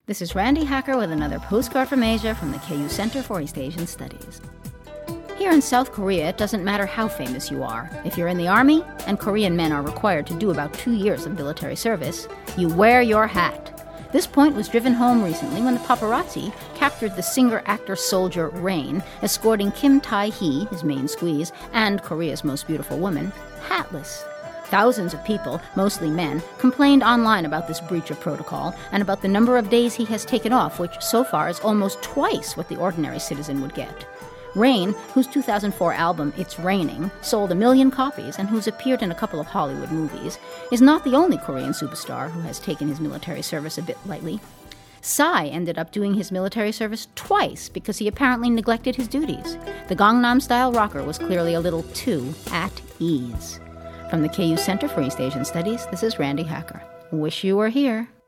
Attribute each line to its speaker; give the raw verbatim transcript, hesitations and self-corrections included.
Speaker 1: This is Randy Hacker with another postcard from Asia from the K U Center for East Asian Studies. Here in South Korea, it doesn't matter how famous you are. If you're in the army, and Korean men are required to do about two years of military service, you wear your hat. This point was driven home recently when the paparazzi captured the singer-actor-soldier Rain escorting Kim Tae-hee, his main squeeze, and Korea's most beautiful woman, hatless. Thousands of people, mostly men, complained online about this breach of protocol and about the number of days he has taken off, which so far is almost twice what the ordinary citizen would get. Rain, whose two thousand four album It's Raining sold a million copies and who's appeared in a couple of Hollywood movies, is not the only Korean superstar who has taken his military service a bit lightly. Psy ended up doing his military service twice because he apparently neglected his duties. The Gangnam-style rocker was clearly a little too at ease. From the K U Center for East Asian Studies, this is Randy Hacker. Wish you were here.